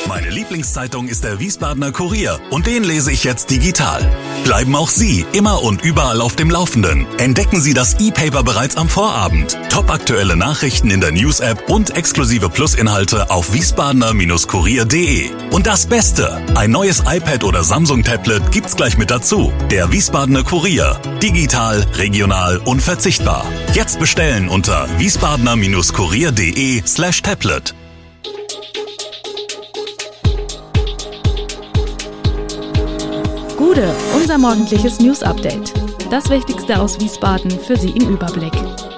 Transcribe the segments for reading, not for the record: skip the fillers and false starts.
Meine Lieblingszeitung ist der Wiesbadener Kurier und den lese ich jetzt digital. Bleiben auch Sie immer und überall auf dem Laufenden. Entdecken Sie das E-Paper bereits am Vorabend. Topaktuelle Nachrichten in der News-App und exklusive Plus-Inhalte auf wiesbadener-kurier.de. Und das Beste, ein neues iPad oder Samsung-Tablet gibt's gleich mit dazu. Der Wiesbadener Kurier. Digital, regional, unverzichtbar. Jetzt bestellen unter wiesbadener-kurier.de/tablet. Gude, unser morgendliches News-Update. Das Wichtigste aus Wiesbaden für Sie im Überblick.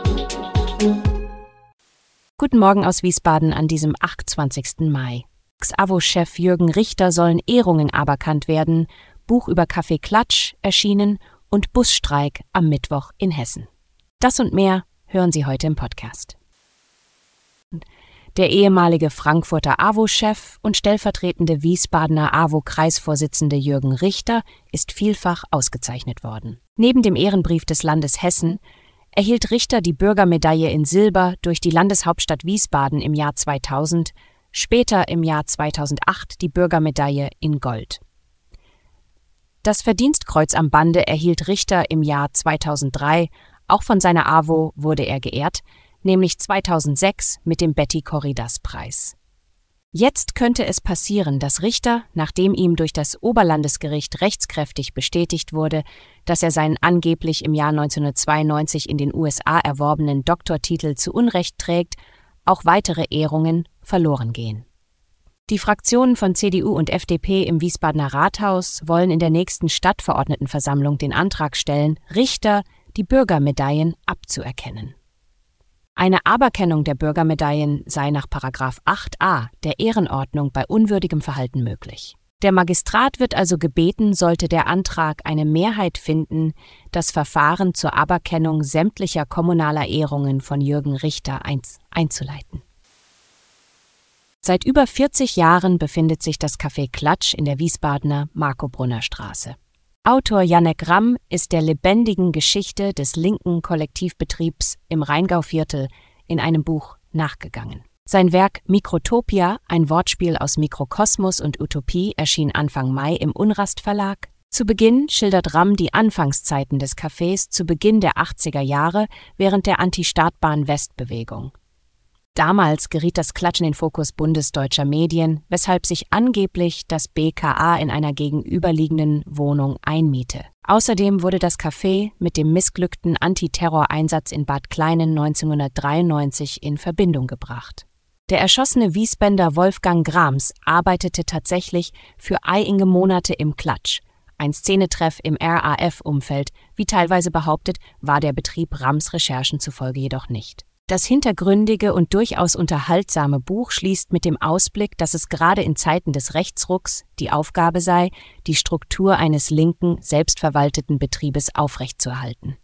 Guten Morgen aus Wiesbaden an diesem 28. Mai. Ex-AWO-Chef Jürgen Richter sollen Ehrungen aberkannt werden, Buch über Kaffee Klatsch erschienen und Busstreik am Mittwoch in Hessen. Das und mehr hören Sie heute im Podcast. Der ehemalige Frankfurter AWO-Chef und stellvertretende Wiesbadener AWO-Kreisvorsitzende Jürgen Richter ist vielfach ausgezeichnet worden. Neben dem Ehrenbrief des Landes Hessen erhielt Richter die Bürgermedaille in Silber durch die Landeshauptstadt Wiesbaden im Jahr 2000, später im Jahr 2008 die Bürgermedaille in Gold. Das Verdienstkreuz am Bande erhielt Richter im Jahr 2003, auch von seiner AWO wurde er geehrt, nämlich 2006 mit dem Betty-Corridas-Preis. Jetzt könnte es passieren, dass Richter, nachdem ihm durch das Oberlandesgericht rechtskräftig bestätigt wurde, dass er seinen angeblich im Jahr 1992 in den USA erworbenen Doktortitel zu Unrecht trägt, auch weitere Ehrungen verloren gehen. Die Fraktionen von CDU und FDP im Wiesbadener Rathaus wollen in der nächsten Stadtverordnetenversammlung den Antrag stellen, Richter die Bürgermedaillen abzuerkennen. Eine Aberkennung der Bürgermedaillen sei nach § 8a der Ehrenordnung bei unwürdigem Verhalten möglich. Der Magistrat wird also gebeten, sollte der Antrag eine Mehrheit finden, das Verfahren zur Aberkennung sämtlicher kommunaler Ehrungen von Jürgen Richter einzuleiten. Seit über 40 Jahren befindet sich das Café Klatsch in der Wiesbadener Marco-Brunner-Straße. Autor Jannek Ramm ist der lebendigen Geschichte des linken Kollektivbetriebs im Rheingauviertel in einem Buch nachgegangen. Sein Werk Mikrotopia, ein Wortspiel aus Mikrokosmos und Utopie, erschien Anfang Mai im Unrast Verlag. Zu Beginn schildert Ramm die Anfangszeiten des Cafés zu Beginn der 80er Jahre während der Anti-Startbahn-West-Bewegung. Damals geriet das Klatschen in den Fokus bundesdeutscher Medien, weshalb sich angeblich das BKA in einer gegenüberliegenden Wohnung einmiete. Außerdem wurde das Café mit dem missglückten Antiterroreinsatz in Bad Kleinen 1993 in Verbindung gebracht. Der erschossene Wiesbadener Wolfgang Grams arbeitete tatsächlich für einige Monate im Klatsch. Ein Szenetreff im RAF-Umfeld, wie teilweise behauptet, war der Betrieb Rams Recherchen zufolge jedoch nicht. Das hintergründige und durchaus unterhaltsame Buch schließt mit dem Ausblick, dass es gerade in Zeiten des Rechtsrucks die Aufgabe sei, die Struktur eines linken, selbstverwalteten Betriebes aufrechtzuerhalten.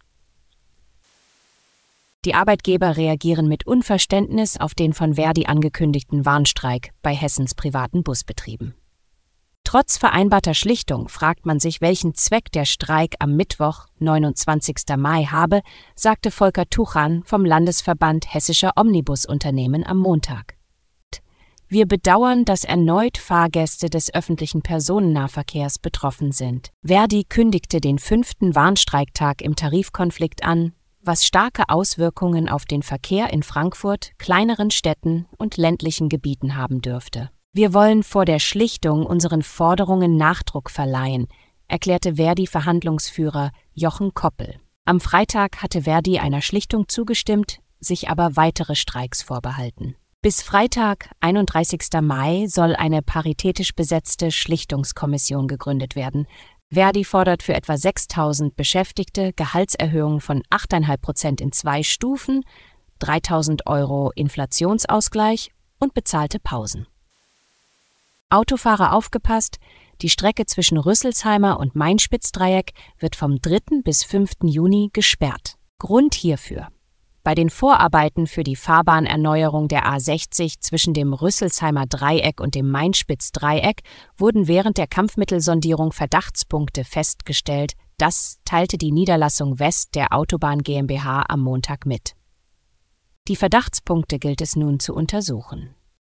Die Arbeitgeber reagieren mit Unverständnis auf den von Verdi angekündigten Warnstreik bei Hessens privaten Busbetrieben. Trotz vereinbarter Schlichtung fragt man sich, welchen Zweck der Streik am Mittwoch, 29. Mai, habe, sagte Volker Tuchan vom Landesverband Hessischer Omnibusunternehmen am Montag. Wir bedauern, dass erneut Fahrgäste des öffentlichen Personennahverkehrs betroffen sind. Verdi kündigte den 5. Warnstreiktag im Tarifkonflikt an, was starke Auswirkungen auf den Verkehr in Frankfurt, kleineren Städten und ländlichen Gebieten haben dürfte. Wir wollen vor der Schlichtung unseren Forderungen Nachdruck verleihen, erklärte Verdi-Verhandlungsführer Jochen Koppel. Am Freitag hatte Verdi einer Schlichtung zugestimmt, sich aber weitere Streiks vorbehalten. Bis Freitag, 31. Mai, soll eine paritätisch besetzte Schlichtungskommission gegründet werden. Verdi fordert für etwa 6.000 Beschäftigte Gehaltserhöhungen von 8,5% in 2 Stufen, 3.000 € Inflationsausgleich und bezahlte Pausen. Autofahrer aufgepasst, die Strecke zwischen Rüsselsheimer und Mainspitz-Dreieck wird vom 3. bis 5. Juni gesperrt. Grund hierfür: Bei den Vorarbeiten für die Fahrbahnerneuerung der A60 zwischen dem Rüsselsheimer Dreieck und dem Mainspitz-Dreieck wurden während der Kampfmittelsondierung Verdachtspunkte festgestellt. Das teilte die Niederlassung West der Autobahn GmbH am Montag mit. Die Verdachtspunkte gilt es nun zu untersuchen.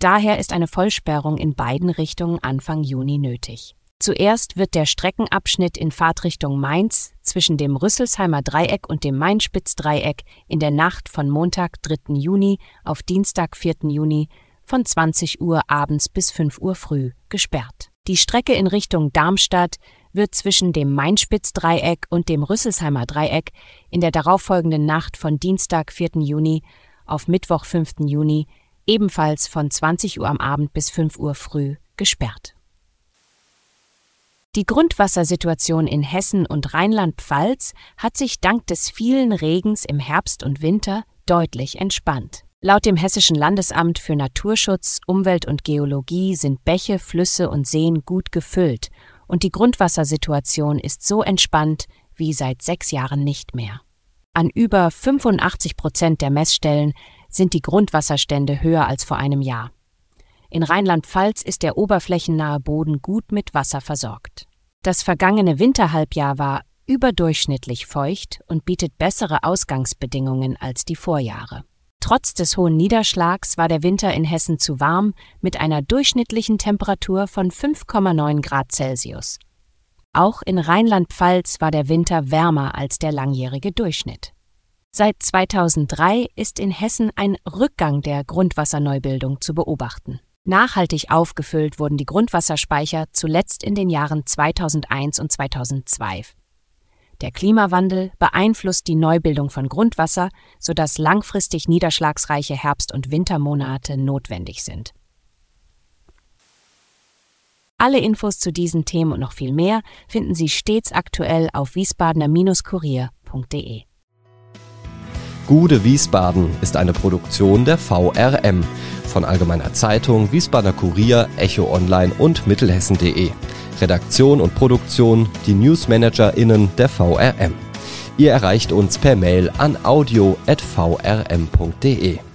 Daher ist eine Vollsperrung in beiden Richtungen Anfang Juni nötig. Zuerst wird der Streckenabschnitt in Fahrtrichtung Mainz zwischen dem Rüsselsheimer Dreieck und dem Main-Spitz-Dreieck in der Nacht von Montag, 3. Juni auf Dienstag, 4. Juni von 20 Uhr abends bis 5 Uhr früh gesperrt. Die Strecke in Richtung Darmstadt wird zwischen dem Main-Spitz-Dreieck und dem Rüsselsheimer Dreieck in der darauffolgenden Nacht von Dienstag, 4. Juni auf Mittwoch, 5. Juni ebenfalls von 20 Uhr am Abend bis 5 Uhr früh gesperrt. Die Grundwassersituation in Hessen und Rheinland-Pfalz hat sich dank des vielen Regens im Herbst und Winter deutlich entspannt. Laut dem Hessischen Landesamt für Naturschutz, Umwelt und Geologie sind Bäche, Flüsse und Seen gut gefüllt und die Grundwassersituation ist so entspannt wie seit 6 Jahren nicht mehr. An über 85% der Messstellen sind die Grundwasserstände höher als vor einem Jahr. In Rheinland-Pfalz ist der oberflächennahe Boden gut mit Wasser versorgt. Das vergangene Winterhalbjahr war überdurchschnittlich feucht und bietet bessere Ausgangsbedingungen als die Vorjahre. Trotz des hohen Niederschlags war der Winter in Hessen zu warm mit einer durchschnittlichen Temperatur von 5,9 Grad Celsius. Auch in Rheinland-Pfalz war der Winter wärmer als der langjährige Durchschnitt. Seit 2003 ist in Hessen ein Rückgang der Grundwasserneubildung zu beobachten. Nachhaltig aufgefüllt wurden die Grundwasserspeicher zuletzt in den Jahren 2001 und 2002. Der Klimawandel beeinflusst die Neubildung von Grundwasser, sodass langfristig niederschlagsreiche Herbst- und Wintermonate notwendig sind. Alle Infos zu diesen Themen und noch viel mehr finden Sie stets aktuell auf wiesbadener-kurier.de. Gude Wiesbaden ist eine Produktion der VRM von Allgemeiner Zeitung, Wiesbadener Kurier, Echo Online und Mittelhessen.de. Redaktion und Produktion die NewsmanagerInnen der VRM. Ihr erreicht uns per Mail an audio@vrm.de.